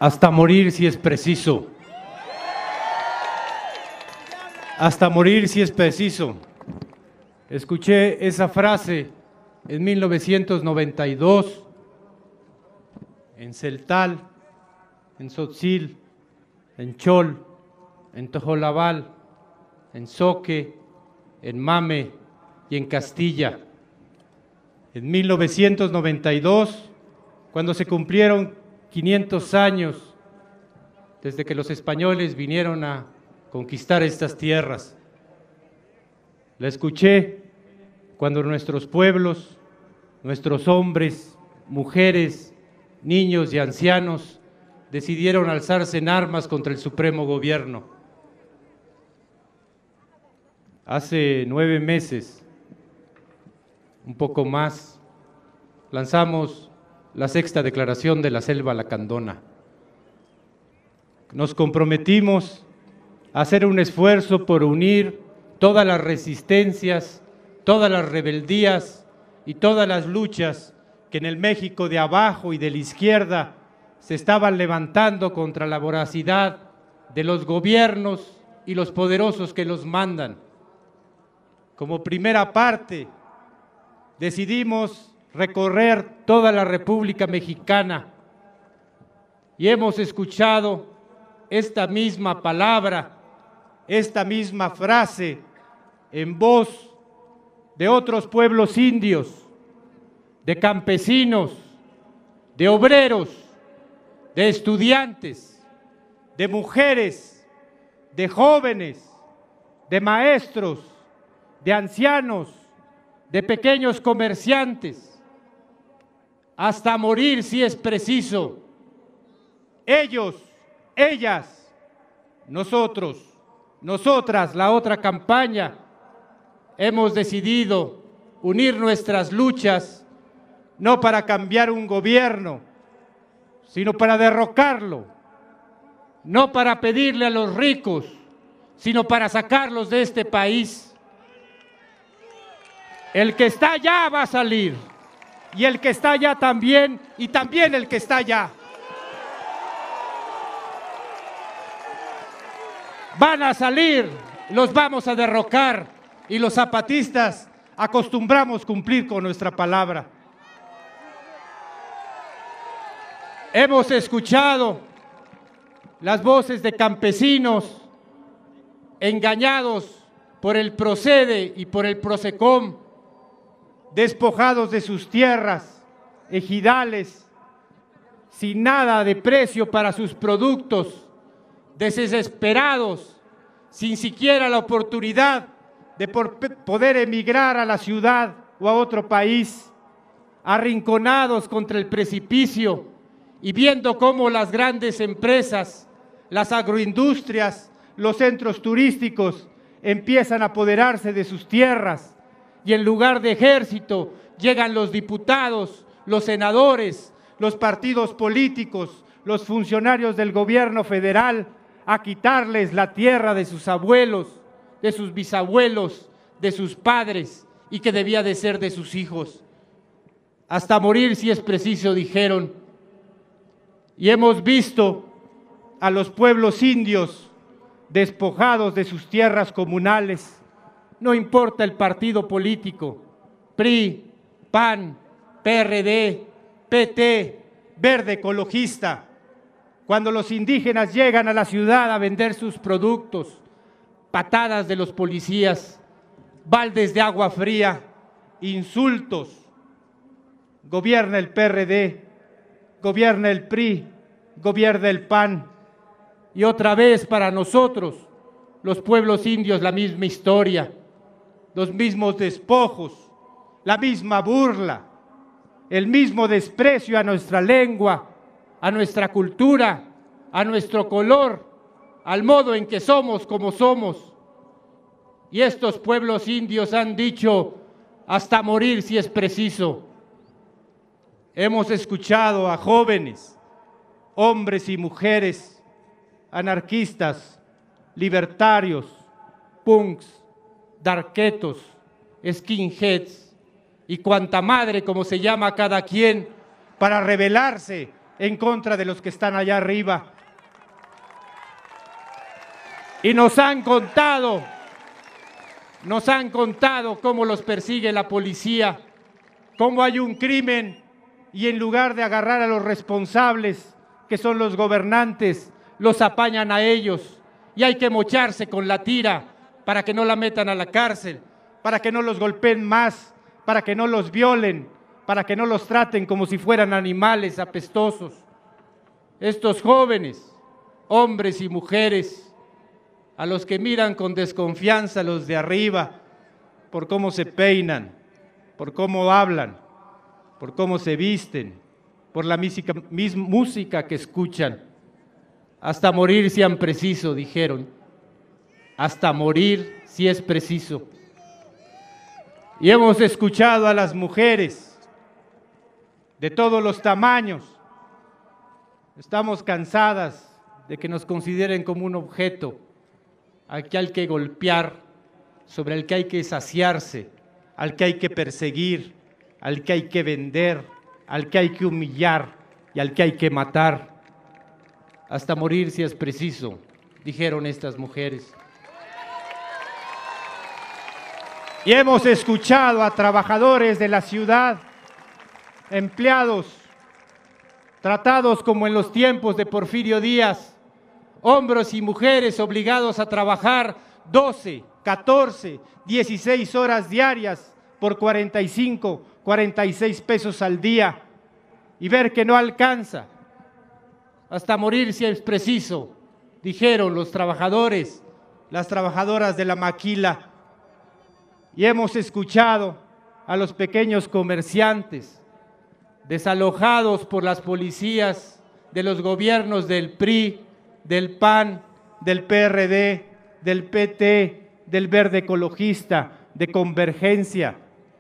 hasta morir si es preciso. Hasta morir si es preciso. Escuché esa frase en 1992 en Celtal, en Tzotzil, en Chol, en Tojolabal, en Soque, en Mame y en Castilla. En 1992, cuando se cumplieron 500 años desde que los españoles vinieron a conquistar estas tierras. La escuché cuando nuestros pueblos, nuestros hombres, mujeres, niños y ancianos decidieron alzarse en armas contra el supremo gobierno. Hace 9 meses, un poco más, lanzamos la 6ª declaración de la Selva Lacandona. Nos comprometimos a hacer un esfuerzo por unir todas las resistencias, todas las rebeldías y todas las luchas que en el México de abajo y de la izquierda se estaban levantando contra la voracidad de los gobiernos y los poderosos que los mandan. Como primera parte, decidimos recorrer toda la República Mexicana y hemos escuchado esta misma palabra, esta misma frase en voz de otros pueblos indios, de campesinos, de obreros, de estudiantes, de mujeres, de jóvenes, de maestros, de ancianos, de pequeños comerciantes, hasta morir si es preciso. Ellos, ellas, nosotros, nosotras, la otra campaña, hemos decidido unir nuestras luchas no para cambiar un gobierno, sino para derrocarlo, no para pedirle a los ricos, sino para sacarlos de este país. El que está allá va a salir, y el que está allá también, y también el que está allá. Van a salir, los vamos a derrocar, y los zapatistas acostumbramos cumplir con nuestra palabra. Hemos escuchado las voces de campesinos engañados por el Procede y por el Procecom, despojados de sus tierras, ejidales, sin nada de precio para sus productos, desesperados, sin siquiera la oportunidad de poder emigrar a la ciudad o a otro país, arrinconados contra el precipicio y viendo cómo las grandes empresas, las agroindustrias, los centros turísticos empiezan a apoderarse de sus tierras y en lugar de ejército llegan los diputados, los senadores, los partidos políticos, los funcionarios del gobierno federal a quitarles la tierra de sus abuelos, de sus bisabuelos, de sus padres y que debía de ser de sus hijos. Hasta morir si es preciso, dijeron. Y hemos visto a los pueblos indios despojados de sus tierras comunales. No importa el partido político, PRI, PAN, PRD, PT, Verde Ecologista. Cuando los indígenas llegan a la ciudad a vender sus productos, patadas de los policías, baldes de agua fría, insultos. Gobierna el PRD, gobierna el PRI, gobierna el PAN. Y otra vez para nosotros, los pueblos indios, la misma historia, los mismos despojos, la misma burla, el mismo desprecio a nuestra lengua, a nuestra cultura, a nuestro color, al modo en que somos como somos. Y estos pueblos indios han dicho hasta morir si es preciso. Hemos escuchado a jóvenes, hombres y mujeres, anarquistas, libertarios, punks, darketos, skinheads y cuanta madre como se llama cada quien para rebelarse en contra de los que están allá arriba. Y nos han contado cómo los persigue la policía, cómo hay un crimen y en lugar de agarrar a los responsables, que son los gobernantes, los apañan a ellos y hay que mocharse con la tira para que no la metan a la cárcel, para que no los golpeen más, para que no los violen, para que no los traten como si fueran animales apestosos. Estos jóvenes, hombres y mujeres, a los que miran con desconfianza los de arriba, por cómo se peinan, por cómo hablan, por cómo se visten, por la música que escuchan. Hasta morir si han preciso, dijeron. Hasta morir si es preciso. Y hemos escuchado a las mujeres de todos los tamaños. Estamos cansadas de que nos consideren como un objeto al que hay que golpear, sobre el que hay que saciarse, al que hay que perseguir, al que hay que vender, al que hay que humillar y al que hay que matar. Hasta morir si es preciso, dijeron estas mujeres. Y hemos escuchado a trabajadores de la ciudad, empleados, tratados como en los tiempos de Porfirio Díaz, hombres y mujeres obligados a trabajar 12, 14, 16 horas diarias por 45, 46 pesos al día y ver que no alcanza. Hasta morir si es preciso, dijeron los trabajadores, las trabajadoras de la maquila. Y hemos escuchado a los pequeños comerciantes desalojados por las policías de los gobiernos del PRI, del PAN, del PRD, del PT, del Verde Ecologista, de Convergencia.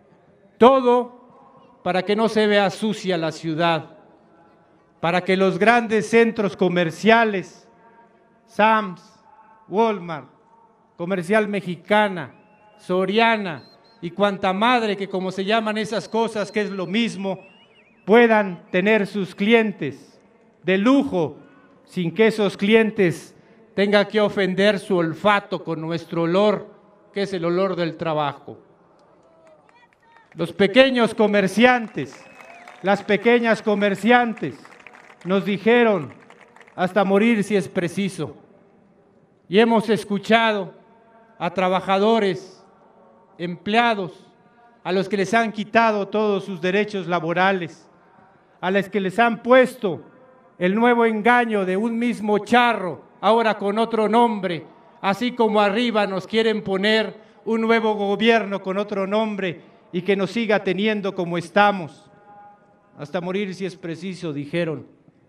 Todo para que no se vea sucia la ciudad, para que los grandes centros comerciales, Sams, Walmart, Comercial Mexicana, Soriana y cuanta madre que como se llaman esas cosas que es lo mismo, puedan tener sus clientes de lujo sin que esos clientes tengan que ofender su olfato con nuestro olor, que es el olor del trabajo. Los pequeños comerciantes, las pequeñas comerciantes nos dijeron hasta morir si es preciso. Y hemos escuchado a trabajadores, empleados, a los que les han quitado todos sus derechos laborales, a los que les han puesto el nuevo engaño de un mismo charro, ahora con otro nombre, así como arriba nos quieren poner un nuevo gobierno con otro nombre y que nos siga teniendo como estamos. Hasta morir si es preciso, dijeron.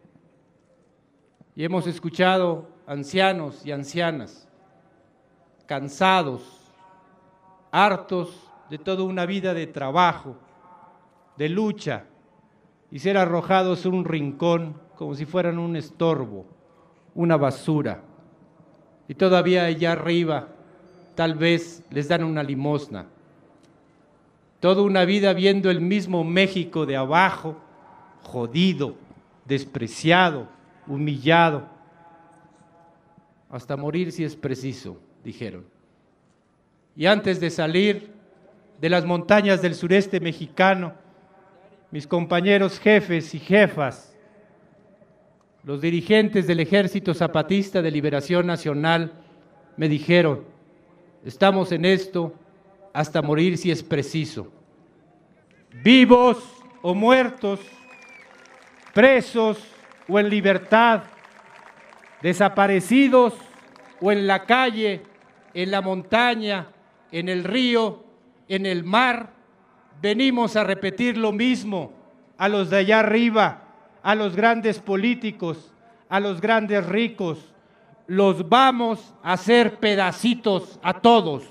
Y hemos escuchado ancianos y ancianas, cansados, hartos de toda una vida de trabajo, de lucha, y ser arrojados en un rincón como si fueran un estorbo, una basura. Y todavía allá arriba tal vez les dan una limosna. Toda una vida viendo el mismo México de abajo, jodido, despreciado, humillado. Hasta morir si es preciso, dijeron. Y antes de salir de las montañas del sureste mexicano, mis compañeros jefes y jefas, los dirigentes del Ejército Zapatista de Liberación Nacional, me dijeron, estamos en esto hasta morir si es preciso. Vivos o muertos, presos o en libertad, desaparecidos o en la calle, en la montaña, en el río, en el mar, venimos a repetir lo mismo a los de allá arriba, a los grandes políticos, a los grandes ricos. Los vamos a hacer pedacitos a todos.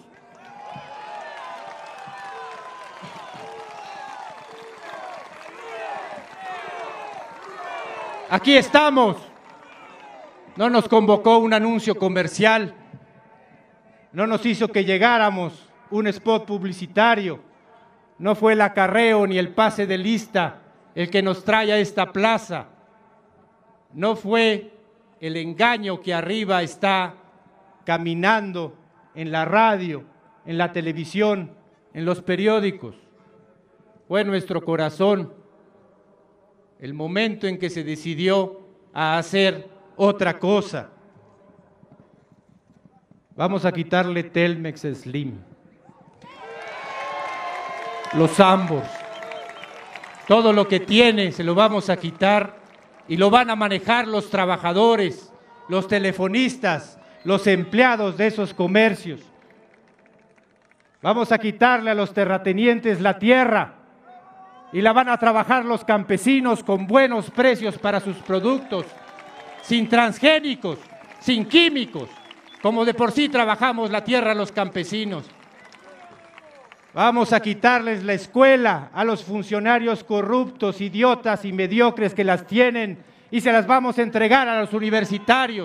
Aquí estamos. No nos convocó un anuncio comercial, no nos hizo que llegáramos un spot publicitario, no fue el acarreo ni el pase de lista el que nos trae a esta plaza. no fue el engaño que arriba está caminando en la radio, en la televisión, en los periódicos. Fue nuestro corazón el momento en que se decidió a hacer otra cosa. Vamos a quitarle Telmex Slim, los ambos, todo lo que tiene se lo vamos a quitar y lo van a manejar los trabajadores, los telefonistas, los empleados de esos comercios. Vamos a quitarle a los terratenientes la tierra y la van a trabajar los campesinos con buenos precios para sus productos, sin transgénicos, sin químicos, como de por sí trabajamos la tierra los campesinos. Vamos a quitarles la escuela a los funcionarios corruptos, idiotas y mediocres que las tienen y se las vamos a entregar a los universitarios.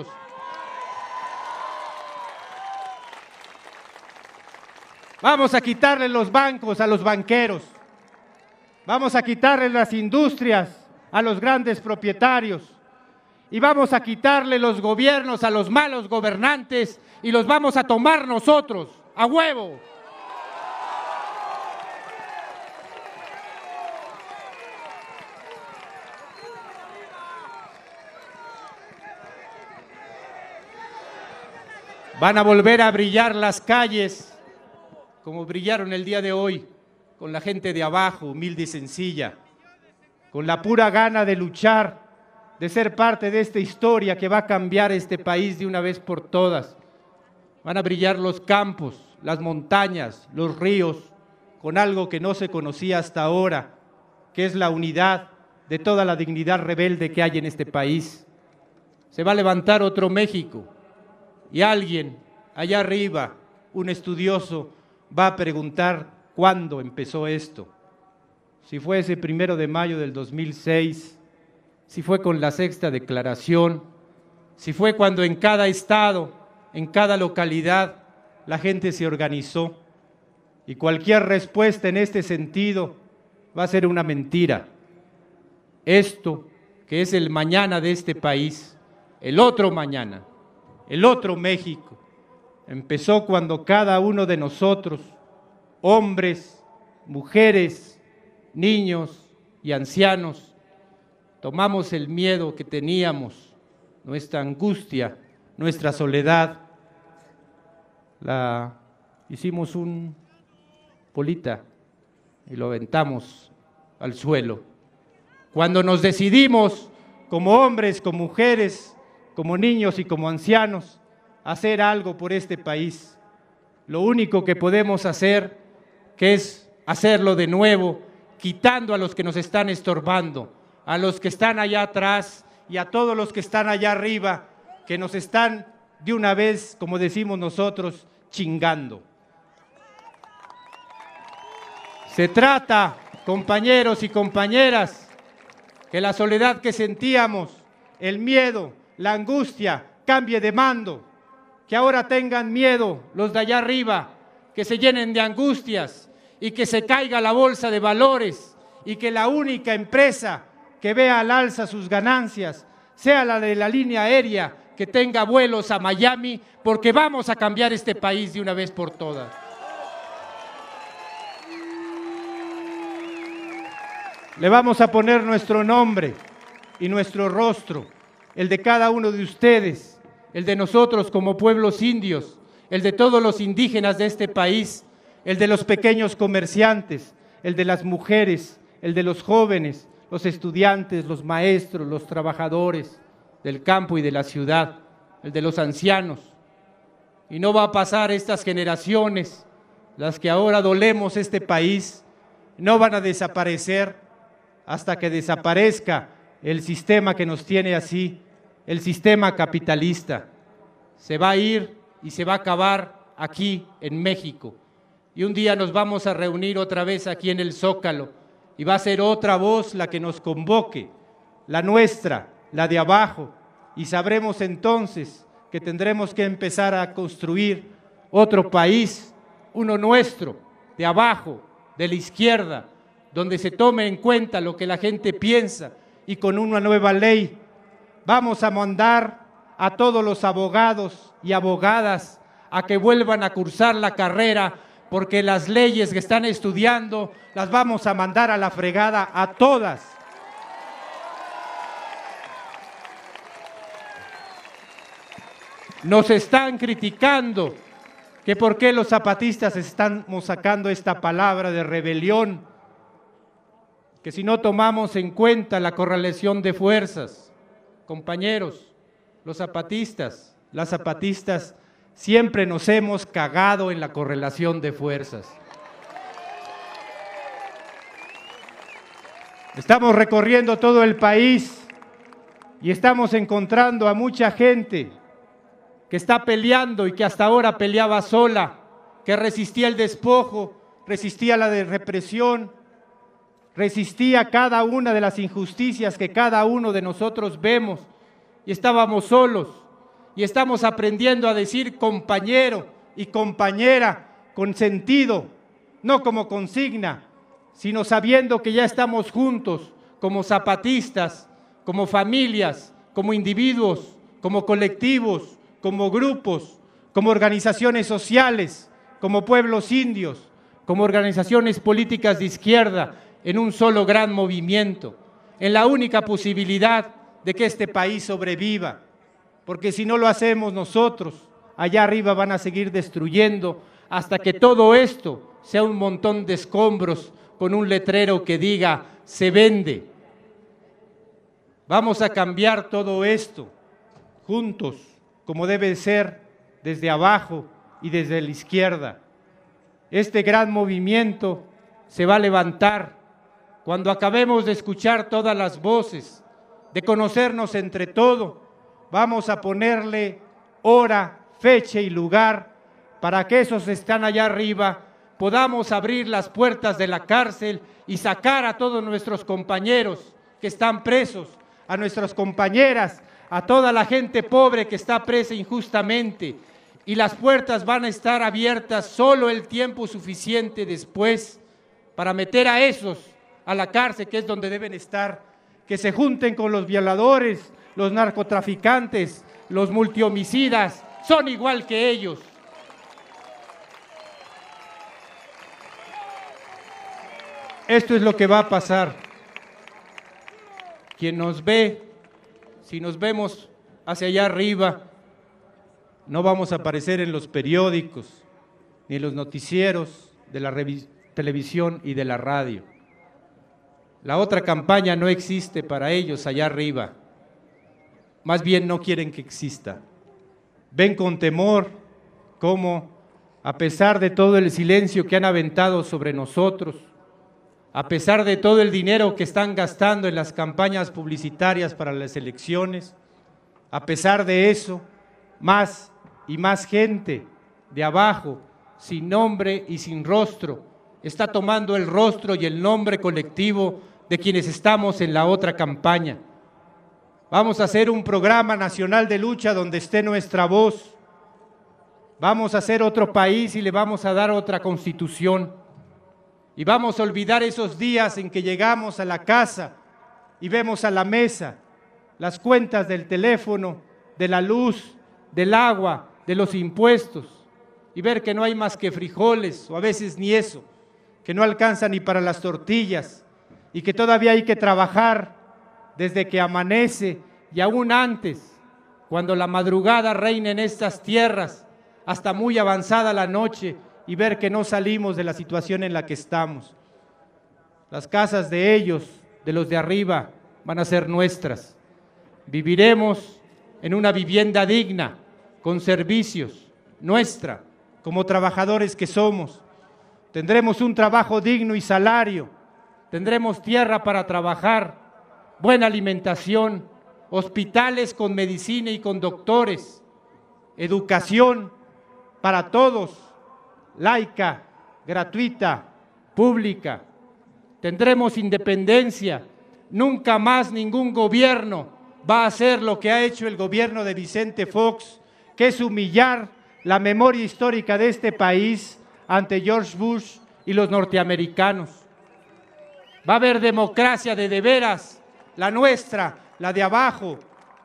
Vamos a quitarle los bancos a los banqueros. Vamos a quitarle las industrias a los grandes propietarios. Y vamos a quitarle los gobiernos a los malos gobernantes y los vamos a tomar nosotros, a huevo. Van a volver a brillar las calles como brillaron el día de hoy, con la gente de abajo, humilde y sencilla, con la pura gana de luchar, de ser parte de esta historia que va a cambiar este país de una vez por todas. Van a brillar los campos, las montañas, los ríos, con algo que no se conocía hasta ahora, que es la unidad de toda la dignidad rebelde que hay en este país. Se va a levantar otro México y alguien allá arriba, un estudioso, va a preguntar cuándo empezó esto. Si fue ese 1 de mayo del 2006, si fue con la sexta declaración, si fue cuando en cada estado, en cada localidad, la gente se organizó. Y cualquier respuesta en este sentido va a ser una mentira. Esto, que es el mañana de este país, el otro mañana, el otro México, empezó cuando cada uno de nosotros, hombres, mujeres, niños y ancianos, tomamos el miedo que teníamos, nuestra angustia, nuestra soledad, hicimos un bolita y lo aventamos al suelo. Cuando nos decidimos, como hombres, como mujeres, como niños y como ancianos, hacer algo por este país, lo único que podemos hacer, que es hacerlo de nuevo, quitando a los que nos están estorbando, a los que están allá atrás y a todos los que están allá arriba, que nos están de una vez, como decimos nosotros, chingando. Se trata, compañeros y compañeras, que la soledad que sentíamos, el miedo, la angustia, cambie de mando, que ahora tengan miedo los de allá arriba, que se llenen de angustias y que se caiga la bolsa de valores y que la única empresa que vea al alza sus ganancias sea la de la línea aérea que tenga vuelos a Miami, porque vamos a cambiar este país de una vez por todas. Le vamos a poner nuestro nombre y nuestro rostro, el de cada uno de ustedes, el de nosotros como pueblos indios, el de todos los indígenas de este país, el de los pequeños comerciantes, el de las mujeres, el de los jóvenes, los estudiantes, los maestros, los trabajadores del campo y de la ciudad, el de los ancianos. Y no va a pasar estas generaciones, las que ahora dolemos este país, no van a desaparecer hasta que desaparezca el sistema que nos tiene así, el sistema capitalista. Se va a ir y se va a acabar aquí en México. Y un día nos vamos a reunir otra vez aquí en el Zócalo y va a ser otra voz la que nos convoque, la nuestra, la de abajo, y sabremos entonces que tendremos que empezar a construir otro país, uno nuestro, de abajo, de la izquierda, donde se tome en cuenta lo que la gente piensa y con una nueva ley Vamos a mandar a todos los abogados y abogadas a que vuelvan a cursar la carrera, porque las leyes que están estudiando las vamos a mandar a la fregada a todas. Nos están criticando que por qué los zapatistas estamos sacando esta palabra de rebelión, que si no tomamos en cuenta la correlación de fuerzas. Compañeros, los zapatistas, las zapatistas, siempre nos hemos cagado en la correlación de fuerzas. Estamos recorriendo todo el país y estamos encontrando a mucha gente que está peleando y que hasta ahora peleaba sola, que resistía el despojo, resistía la represión, resistía cada una de las injusticias que cada uno de nosotros vemos, y estábamos solos, y estamos aprendiendo a decir compañero y compañera con sentido, no como consigna, sino sabiendo que ya estamos juntos como zapatistas, como familias, como individuos, como colectivos, como grupos, como organizaciones sociales, como pueblos indios, como organizaciones políticas de izquierda, en un solo gran movimiento, en la única posibilidad de que este país sobreviva, porque si no lo hacemos nosotros, allá arriba van a seguir destruyendo hasta que todo esto sea un montón de escombros con un letrero que diga se vende. Vamos a cambiar todo esto juntos, como debe ser, desde abajo y desde la izquierda. Este gran movimiento se va a levantar cuando acabemos de escuchar todas las voces, de conocernos entre todos. Vamos a ponerle hora, fecha y lugar para que esos que están allá arriba podamos abrir las puertas de la cárcel y sacar a todos nuestros compañeros que están presos, a nuestras compañeras, a toda la gente pobre que está presa injustamente, y las puertas van a estar abiertas solo el tiempo suficiente después para meter a esos a la cárcel, que es donde deben estar, que se junten con los violadores, los narcotraficantes, los multihomicidas, son igual que ellos. Esto es lo que va a pasar. Quien nos ve, si nos vemos hacia allá arriba, no vamos a aparecer en los periódicos, ni en los noticieros de la televisión y de la radio. La otra campaña no existe para ellos allá arriba. Más bien no quieren que exista. Ven con temor cómo, a pesar de todo el silencio que han aventado sobre nosotros, a pesar de todo el dinero que están gastando en las campañas publicitarias para las elecciones, a pesar de eso, más y más gente de abajo, sin nombre y sin rostro, está tomando el rostro y el nombre colectivo de quienes estamos en la otra campaña. Vamos a hacer un programa nacional de lucha donde esté nuestra voz. Vamos a hacer otro país y le vamos a dar otra constitución. Y vamos a olvidar esos días en que llegamos a la casa y vemos a la mesa las cuentas del teléfono, de la luz, del agua, de los impuestos, y ver que no hay más que frijoles, o a veces ni eso, que no alcanza ni para las tortillas, y que todavía hay que trabajar desde que amanece y aún antes, cuando la madrugada reina en estas tierras, hasta muy avanzada la noche, y ver que no salimos de la situación en la que estamos. Las casas de ellos, de los de arriba, van a ser nuestras. Viviremos en una vivienda digna, con servicios, nuestra, como trabajadores que somos. Tendremos un trabajo digno y salario, tendremos tierra para trabajar, buena alimentación, hospitales con medicina y con doctores, educación para todos, laica, gratuita, pública. Tendremos independencia. Nunca más ningún gobierno va a hacer lo que ha hecho el gobierno de Vicente Fox, que es humillar la memoria histórica de este país ante George Bush y los norteamericanos. Va a haber democracia de veras, la nuestra, la de abajo,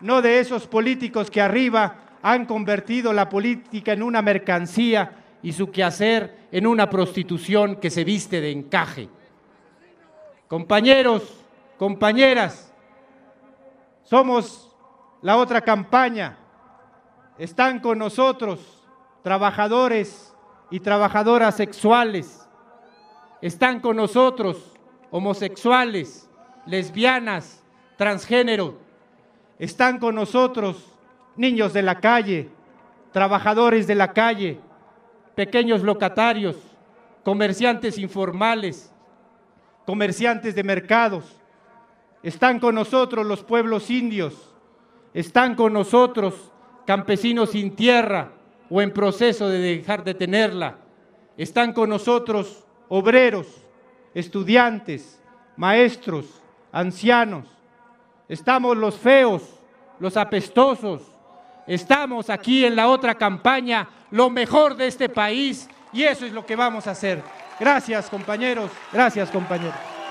no de esos políticos que arriba han convertido la política en una mercancía y su quehacer en una prostitución que se viste de encaje. Compañeros, compañeras, somos la otra campaña. Están con nosotros trabajadores y trabajadoras sexuales. Están con nosotros homosexuales, lesbianas, transgénero. Están con nosotros niños de la calle, trabajadores de la calle, pequeños locatarios, comerciantes informales, comerciantes de mercados. Están con nosotros los pueblos indios, están con nosotros campesinos sin tierra o en proceso de dejar de tenerla. Están con nosotros obreros, estudiantes, maestros, ancianos. Estamos los feos, los apestosos. Estamos aquí en la otra campaña, lo mejor de este país, y eso es lo que vamos a hacer. Gracias, compañeros. Gracias, compañeros.